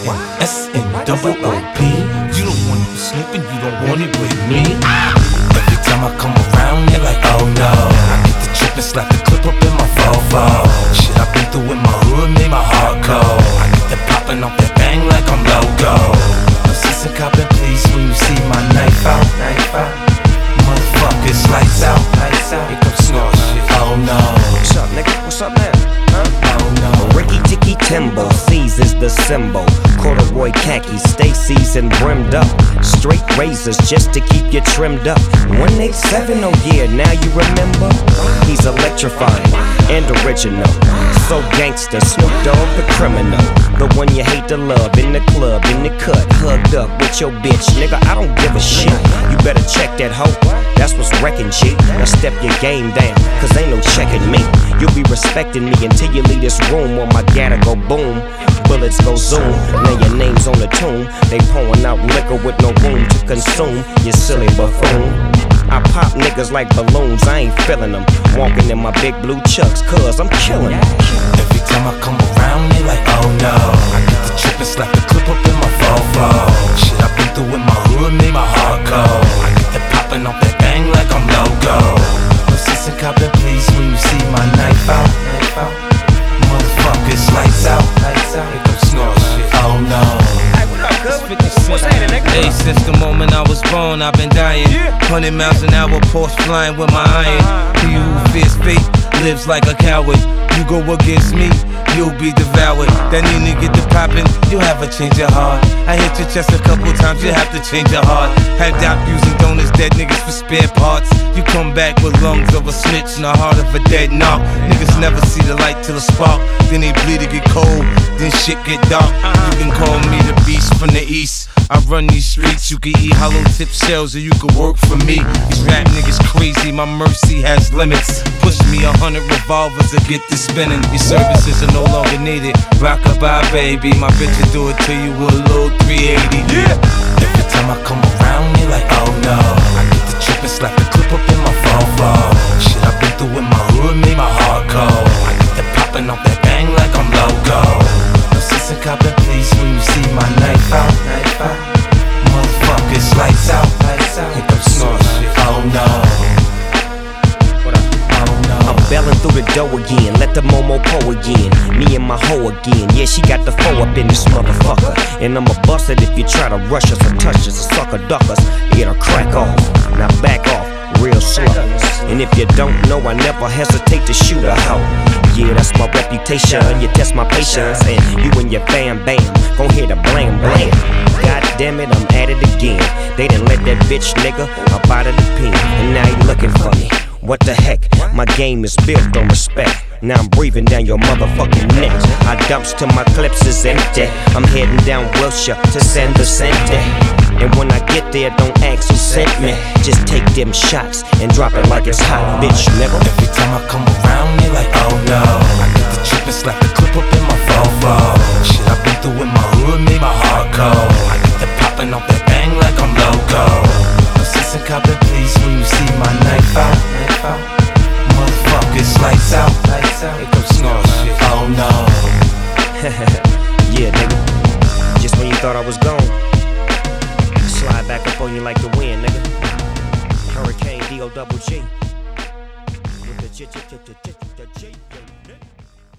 S-N-O-O-P. You don't want it slipping, you don't want it with me. Every time I come around, you're like, oh no. I get the trip and slap the clip up in my Volvo. Shit I've been through with my hood made my heart cold. I get the popping off that bang like I'm logo. No sense in copping, please, when you see my knife out. Motherfuckers, lights out. Here comes snore shit. Oh no. What's up, nigga? What's up now? Oh no. Ricky Ticky Timbo, C's is the symbol. Corduroy khakis, stay seasoned, brimmed up. Straight razors just to keep you trimmed up. 187, oh yeah, now you remember? He's electrifying and original. So gangster, Snoop Dogg the criminal. The one you hate to love, in the club, in the cut, hugged up with your bitch. Nigga, I don't give a shit. You better check that hoe, that's what's wrecking G. Now step your game down, cause ain't no checking me. You'll be respecting me until you leave this room, or my gather go boom. Bullets go zoom, now your name's on the tomb. They pouring out liquor with no room to consume, you silly buffoon. I pop niggas like balloons, I ain't feeling them. Walking in my big blue chucks, cause I'm killing them. Every time I come around, they like, oh no. I get the trip and slap the clip up in my Volvo. Shit I've been through with my hood made my heart cold. I get the popping off that bang like I'm logo. No sense in copping, please, when you see my knife out. Motherfuckers, lights out. Here comes snore shit. Oh no. Hey, what up, cuz? What's happening, nigga? Hey, since the moment I was born, I've been dying. 100 miles an hour, Porsche flying with my iron. He who fears fate lives like a coward. You go against me, you'll be devoured. That need to get the poppin', you'll have a change of heart. I hit your chest a couple times, you have to change your heart. Had doubt using donors, dead niggas for spare parts. You come back with lungs of a snitch and a heart of a dead knock. Niggas never see the light till the spark. Then they bleed to get cold, then shit get dark. You can call me the beast from the east. I run these streets, you can eat hollow tip shells or you can work for me. These rap niggas crazy, my mercy has limits. Push me 100 revolvers to get this spinning. Your services are no longer needed. Rock-a-bye, baby, my bitch will do it to you with a little 380. Every time I come around, you're like, oh no. I get the trip and slap the clip up in my Volvo. Shit I've been through with my hood made my heart cold. I get the popping off that bang like I'm logo. No sense in copping, please, when you see my knife out. Motherfuckers, lights out. Here comes snore shit. Oh no. I'm belling through the dough again, let the Momo po again. Me and my hoe again, yeah, she got the foe up in this motherfucker. And I'ma bust it if you try to rush us or touch us or sucker duck us. It'll crack off, now back off, real slow. And if you don't know, I never hesitate to shoot a hoe. Yeah, that's my reputation, you test my patience. And you and your bam gon' hear the blam blam. God damn it, I'm at it again. They done let that bitch nigga up out of the pen, and now he looking for me. What the heck, my game is built on respect. Now I'm breathing down your motherfucking neck. I dumps till my clips is empty. I'm heading down Wilshire to San Vicente. And when I get there, don't ask who sent me. Just take them shots and drop it like it's hot, bitch, nigga. Every time I come around, they like, oh no. I get the trip and slap the clip up in my Volvo. Shit I've been through with my hood made my heart cold. I get the popping off that bang like I'm logo. No sense in copping, please, when you see my knife out. Motherfuckers, lights out. Here comes snore shit. Oh no. Yeah, nigga. Just when you thought I was gone, slide back up on you like the wind, nigga. Hurricane D-O-double-G. With the G.